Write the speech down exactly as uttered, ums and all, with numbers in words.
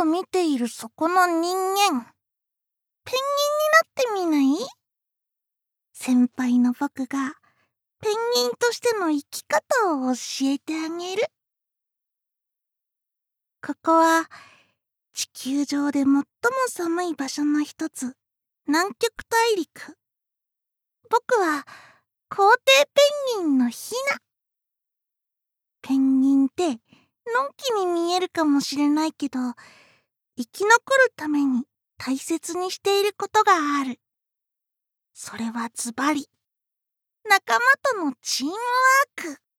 を見ているそこの人間、ペンギンになってみない？先輩の僕がペンギンとしての生き方を教えてあげる。ここは地球上で最も寒い場所の一つ、南極大陸。僕は皇帝ペンギンのヒナ。ペンギンってのんきに見えるかもしれないけど、生き残るために大切にしていることがある。それはズバリ、仲間とのチームワーク。